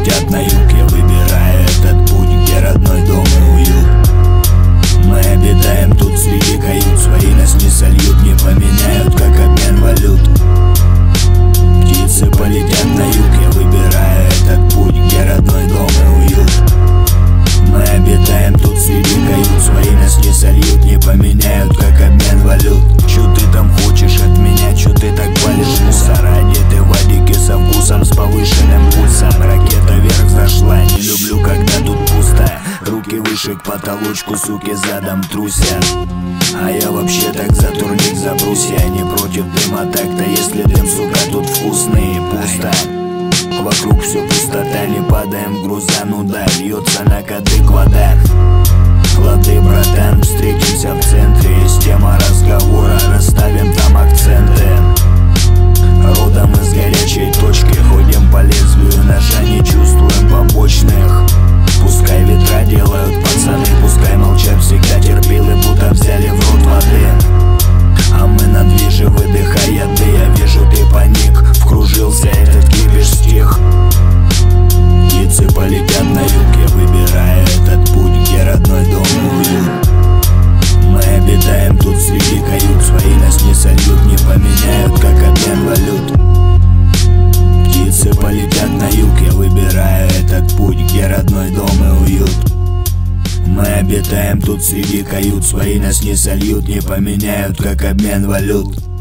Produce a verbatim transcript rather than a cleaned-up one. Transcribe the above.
полетят на юг. Я выбираю этот путь, где родной дом и уют. Мы обитаем тут среди кают, свои нас не сольют, не поменяют, как обмен валют. Птицы полетят на юг, я выбираю этот путь, где родной дом и уют. Мы обитаем тут среди кают, свои нас не сольют, не поменяют, как обмен валют. Чё ты там хочешь от меня, чё ты так палишь мусор? Одеты в вадике со вкусом, с повышенным пульсом. Ракета вверх зашла, не люблю, когда тут пусто. Руки выше к потолочку, суки задом трусят. А я вообще так за турник, за брусья. Не против дыма так-то, если дым, сука, тут вкусный и пусто. Вокруг все пустота, не падаем в груза, ну да, льется на кадык вода. Лады, братан, встретимся в центре, есть тема разговора, расставим там акценты. Родом из горячей точки, ходим по лезвию ножа, не чувствуем побочных. Пускай ветра делают пацаны, пускай молчат всегда терпилы, будто взяли в рот воды. А мы на движе, выдыхая яды, я вижу, ты паник, вкружился этот кипиш стих. Птицы полетят на юг, я выбираю этот путь, где родной дом и уют. Мы обитаем тут среди кают, свои нас не сольют, не поменяют, как обмен валют. Птицы полетят на юг, я выбираю этот путь, где родной дом и уют. Мы обитаем тут среди кают, свои нас не сольют, не поменяют, как обмен валют.